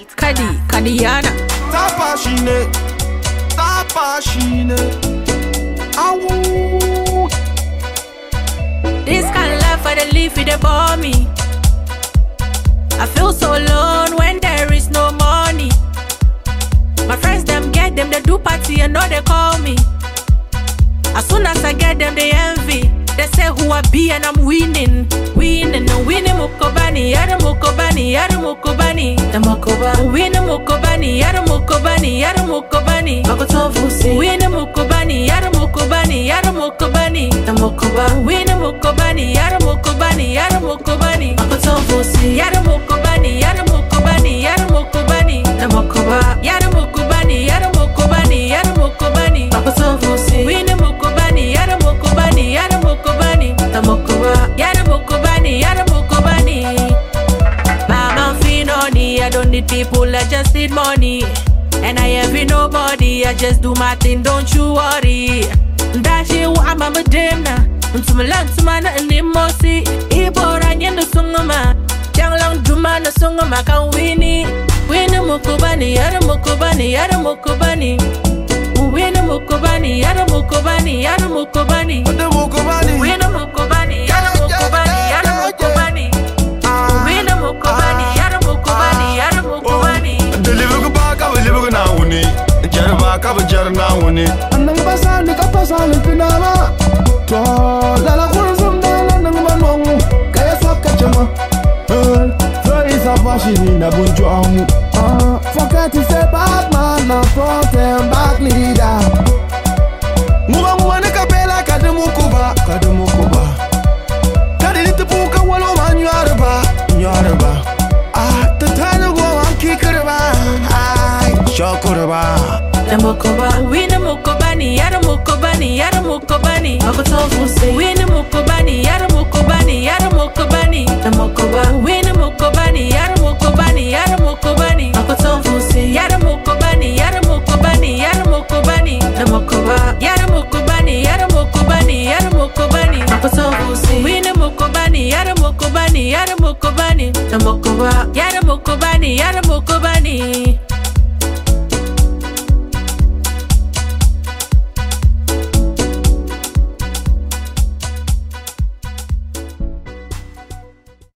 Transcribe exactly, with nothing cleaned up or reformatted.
with Kadi, Kadiana. Tapashine, tapashine. Awoo. This kind of life I dey live with the bore me. I feel so alone when there is no money. My friends them get them, they do party and know they call me. As soon as I get them, they envy. They say who I be and I'm winning, winning, no winning mukobani, yada mukobani, yada mukobani, the mukoba, winning mukobani, yada mukobani, yada mukobani, makotofusi, winning mukobani, yada mukobani, yada mukobani, the mukoba, winning mukobani, yada mukobani, yada mukobani, makotofusi, yada mukobani, yada mukobani, yada mukobani, the mukoba, yada mukobani, yada mukobani, yada mukobani, makotofusi, winning mukobani, yada mukobani, yada mukobani, the mukoba, yada mukobani, yada mukobani. Mama finoni, I don't need people, I just need money. And I envy nobody, I just do my thing, don't you worry. That shit what I'm a demna. Unto my land to man and the mossy. Ibora and the sungama. Young long duma the sungama can win it. Win a mukobani, yada mukobani, yada mukobani. Win a mukobani, yada mukobani, yada mukobani. The mukobani. Win a mukobani, yada mukobani, yada mukobani. Win a mukobani, yada mukobani, yada mukobani. The live back, I will live now. Jarba, Kaba Jarna. And then Basan, the Kapasan, the Pinama. La la Kurzum, the Namanong, Kayasa Kachama. There is a fashion in a bunch. Forget to say bad man, a front back leader. Mugamwana Capella, Kadamukuba, Kadamukuba. Kadit Puka, Waloman, Yarba, Yarba. Ah, the time to go and kick her around. I shock her around. The mukoba, win the mukobani, yada mukobani, yada mukobani. Makotofusi, win the mukobani, yada mukobani, yada mukobani. The mukoba, win the mukobani, yada mukobani, yada mukobani. Makotofusi, yada mukobani, yada mukobani, yada mukobani. The mukoba, yada mukobani, yada mukobani, yada mukobani. Makotofusi, win the mukobani, yada mukobani, yada mukobani. The mukoba, yada mukobani, yada mukobani.